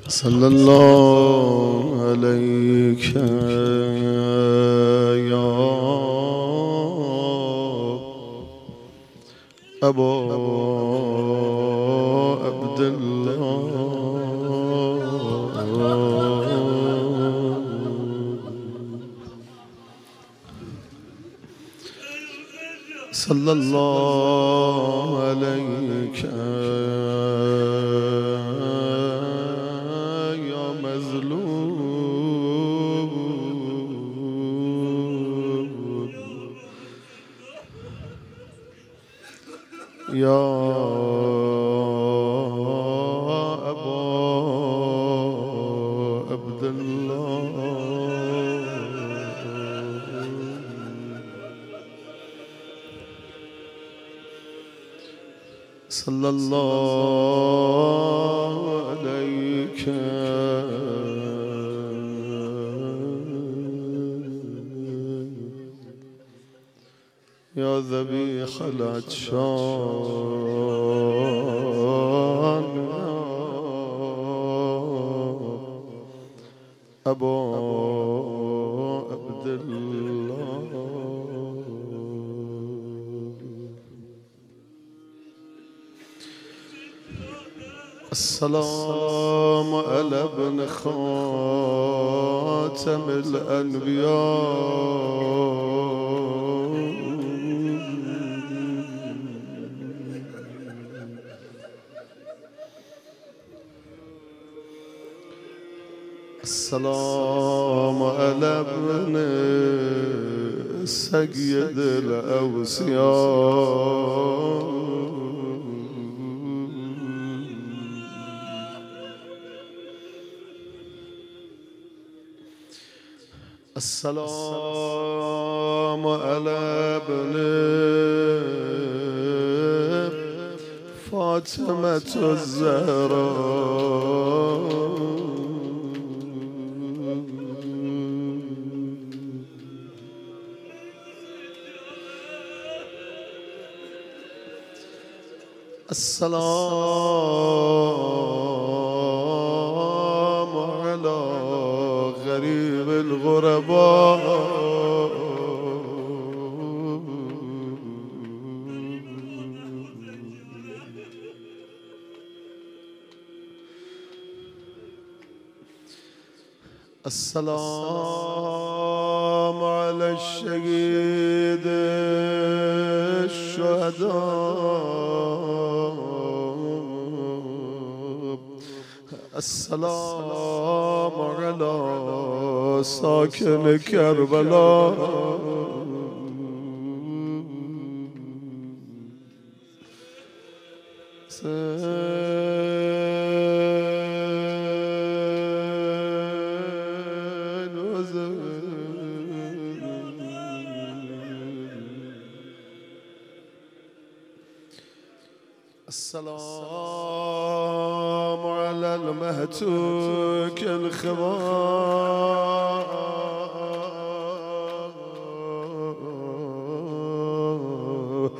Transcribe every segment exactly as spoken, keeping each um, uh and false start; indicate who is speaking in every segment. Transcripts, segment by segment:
Speaker 1: صلى الله عليك يا أبا عبد الله صلى الله عليك يا مظلوم يا أبا عبد الله صلى الله عليك يا ذبيح العطشان أبا عبد الله السلام على ابن خاتم الأنبياء السلام على ابن سيد الأوصياء السلام على ابن فاطمة الزهراء السلام على غريب الغرباء السلام على الشهيد الشهداء السلام على ساكن كربلاء السلام على المهتوك الخبار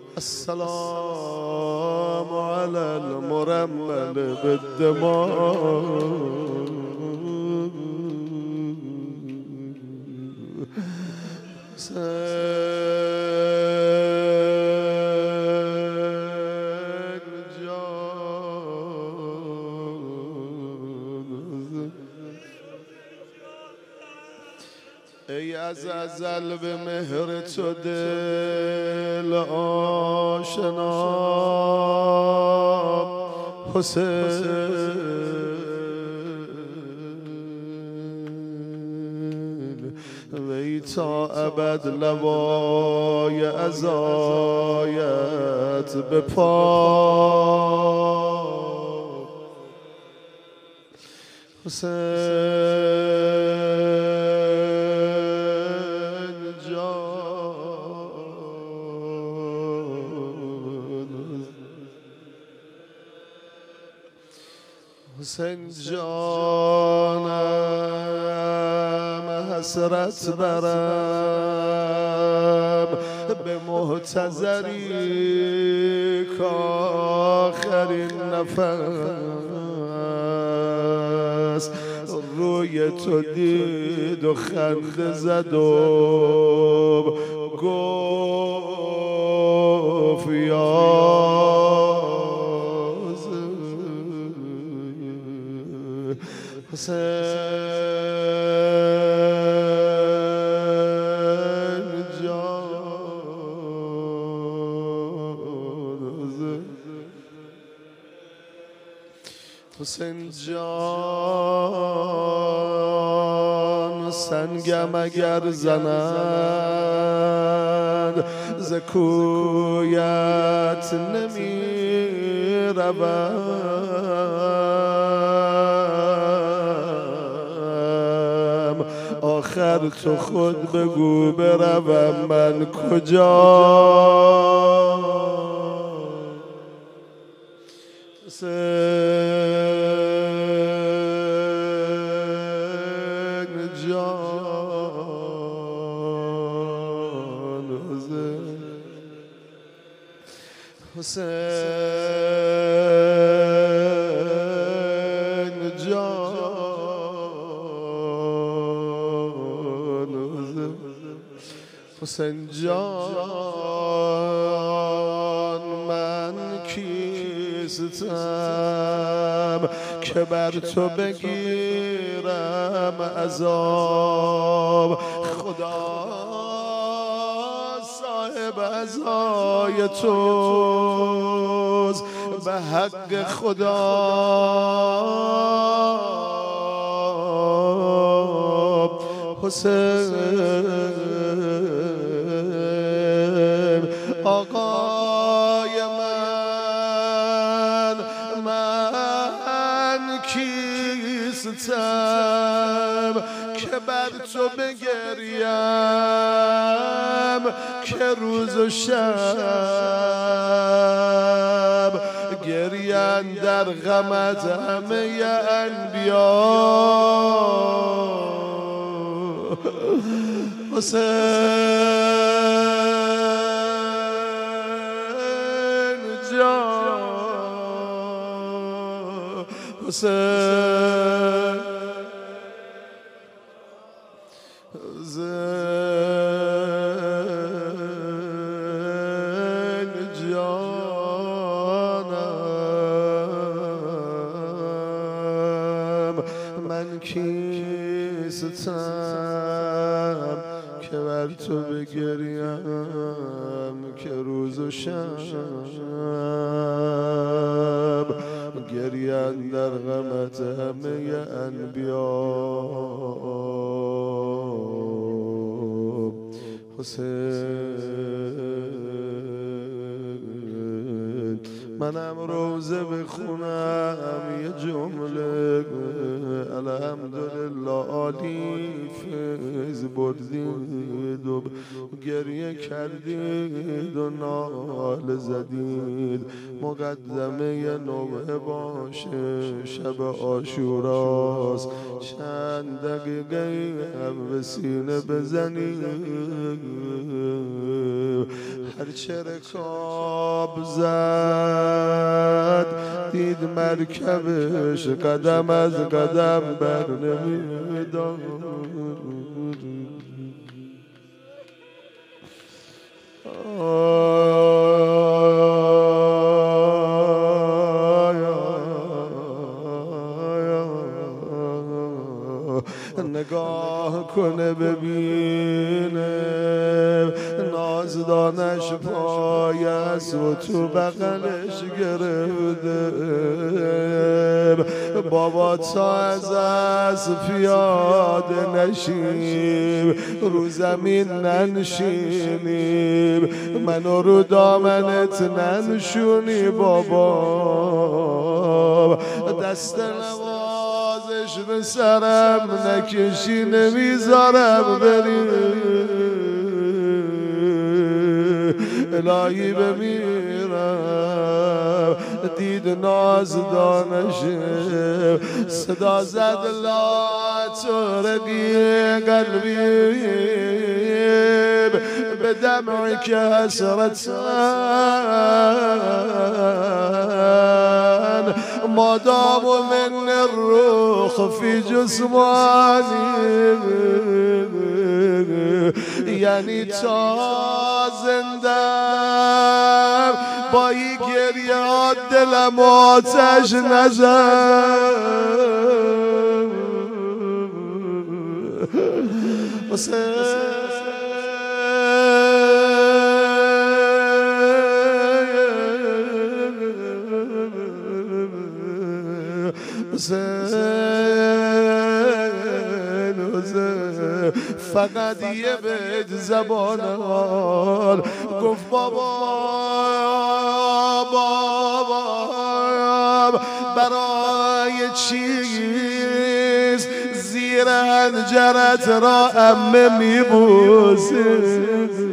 Speaker 1: السلام على المرمل بالدماء ای از ازل به مهر تو دل آشنا حسین وی تا ابد لوای عزایت به پا حسین حسین جانم حسرت برم به محتضری کآخرین نفس است روی تو دید و خنده زد و گفت یا حسین حسین جان سنگم اگر زنند ز کویت نمی روم آخر تو خود بگو بروم من کجا حسین جان حسین جان من کیستم که بر تو بگیرم عذاب خدا صاحب عزای توست به حق خدا حسین آقای من من کیستم که بر تو بگریم که روز و شب گریان در غمت همه انبیا حسین جان حسین من کیستم که بر تو بگریم که روز و شب گریان در غمت همه انبیا حسین منم روزه بخونم یه جمله الحمدلله عالی فیض بردید و گریه کردید و ناله زدید مقدمه نوبه باشه شب عاشوراست چند دقیقه هم به سینه بزنید هرچه رکاب زد دید مرکبش قدم از قدم بر نمیدار نگاه کنه ببینه نازدانش پای است و تو بغلش گرفته بابا تا از از پیاده نشیم رو زمین ننشینیم منو رو دامنت ننشونی بابا دست نوازش به سرم نکشی نمیذارم بری الهی بمیرم دید نازدانشه صدا زد لا ترقی قلبی به دمعی که حسرتن مادام من الروح في جسمانی، یعنی تا زندم با این گریه دلم آتش نزن. حسین حسین حسین فقط یه بیت زبانم گفت بابا بابا برای چیز زیر حنجرت را عمه میبوسی.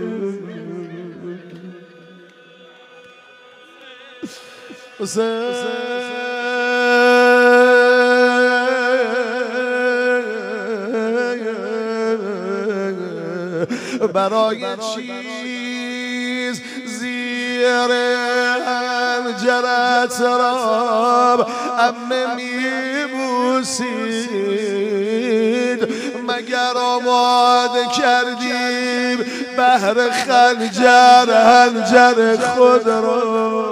Speaker 1: برای چیز زیر حنجرت را عمه میبوسید، مگر آماده کردیم بهر خنجر حنجر خود را.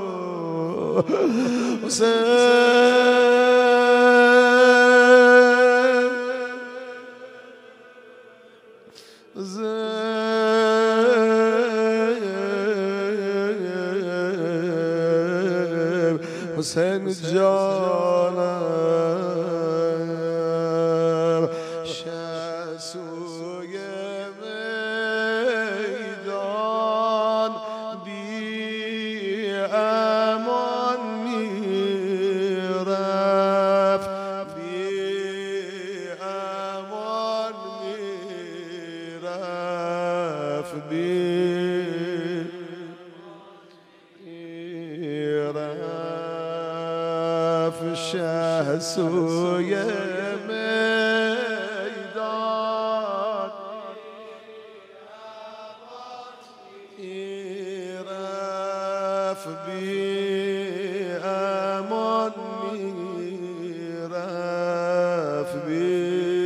Speaker 1: حسین جانم شسوی میدان بی امان میرفت، بی امان میرفت، بی شهسوی میدان میرفت، بی امان میرفت، بی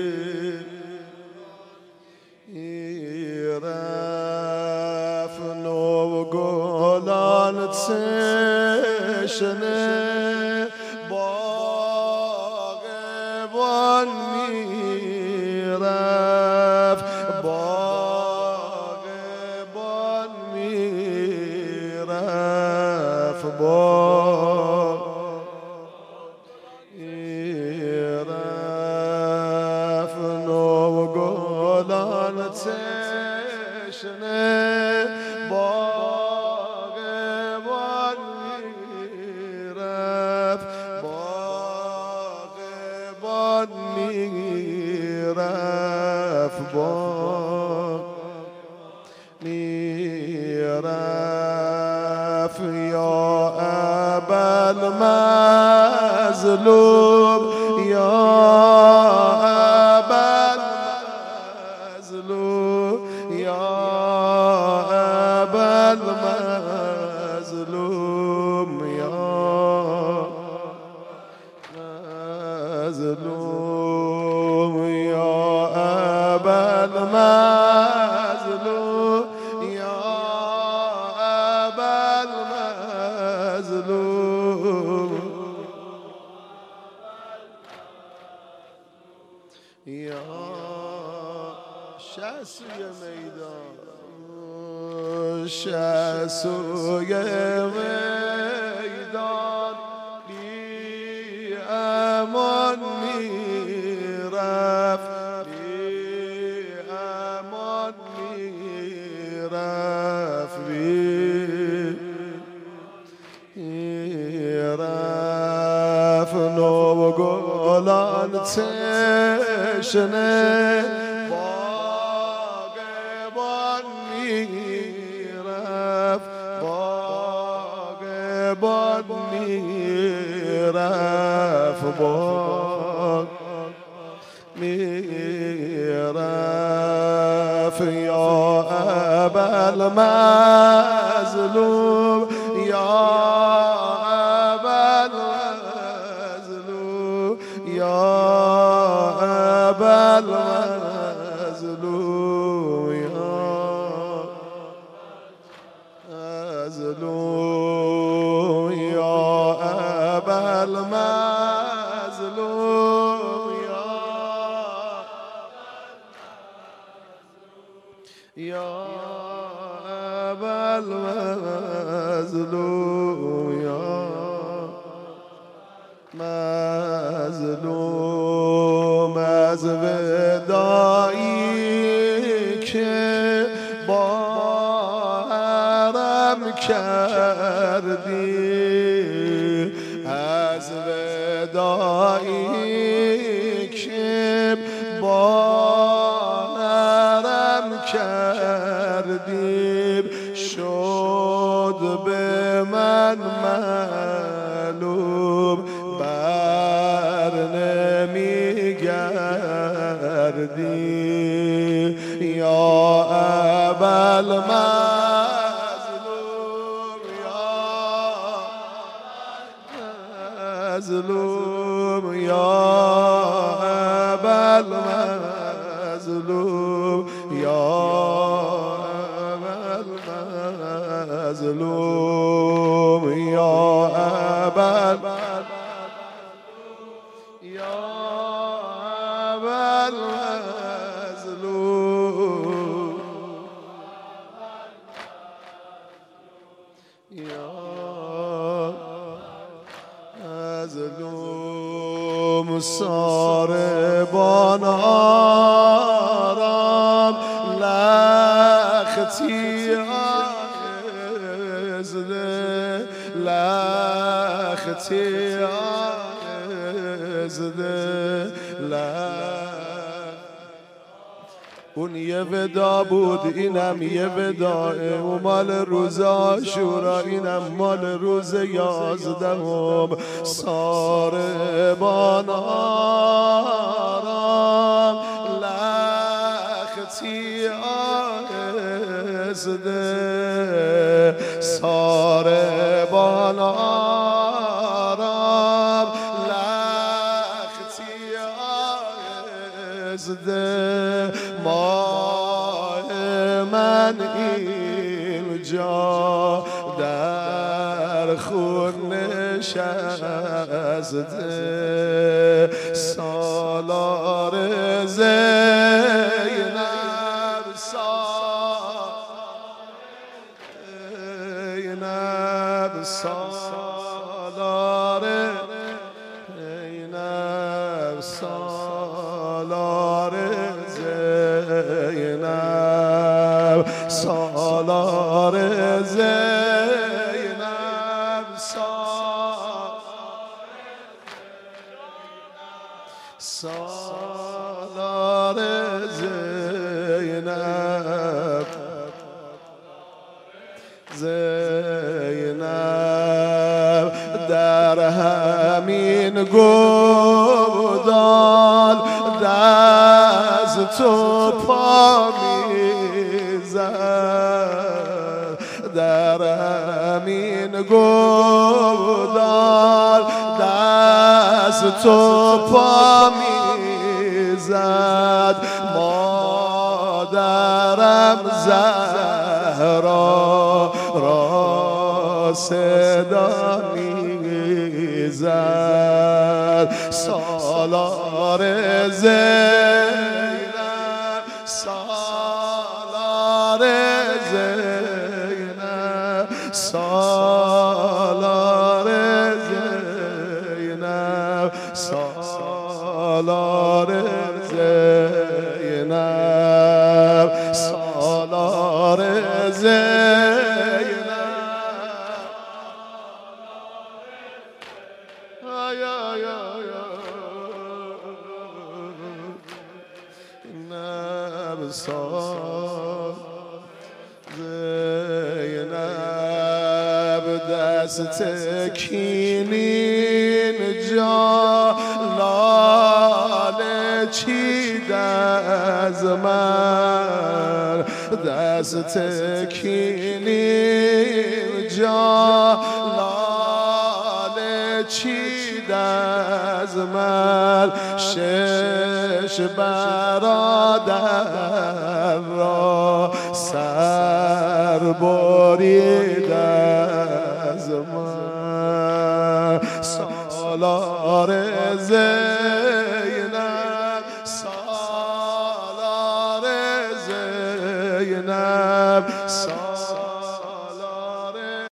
Speaker 1: میرفت. نو گلان تشنه باغبان میرفت، باغبان میرفت، باغ میرفت. نو گلان تشنه باغبان میرفت، میرفت، باغ میرفت. یا ابوالمظلوم، یا ابوالمظلوم، یا ابوالمظلوم، یا مظلوم، یا ابوالمظلوم، یا ابوالمظلوم، یا شهسوی میدان، شهسوی میدان بی امان میرفت، بی امان میرفت، بی میرفت. نو گلان تشنه باغبان میرفت، باغبان میرفت، باغ میرفت. یا ابوالمظلوم، یا ابوالمظلوم، المظلوم یا ابا المظلوم یا مظلوم از وداعی که با حرم کردی از وداعی که با حرم کردی شد به من معلوم بر نمیگردی یا ابا المظلوم یا مظلوم یا ابا المظلوم یا المظلوم یا ابا یا ابا المظلوم یا مظلوم ساربان آرام لختی لختی آزده اون یه ودا بود اینم یه وداعه و مال روز عاشورا اینم مال روز یازدهم ساربان آرام لختی آزده ساربان آرام لختی آزده ماه من اینجا در خون نشسته سالار زینب زینب سالار زینب سالار زینب سالار زینب سالار زینب زینب در همین گودال دست تو پا میزد در همین گودال دست تو پا میزد مادرم زهرا را صدا میزد سالار زینب سالار زینب سالار زینب سالار زینب سالار زینب آی آی آی زینب زینب دست کینین جا لاله چید از من دست کینین جا لاله چید از من شش برادر را سر برید از من سالار زینب سالار زینب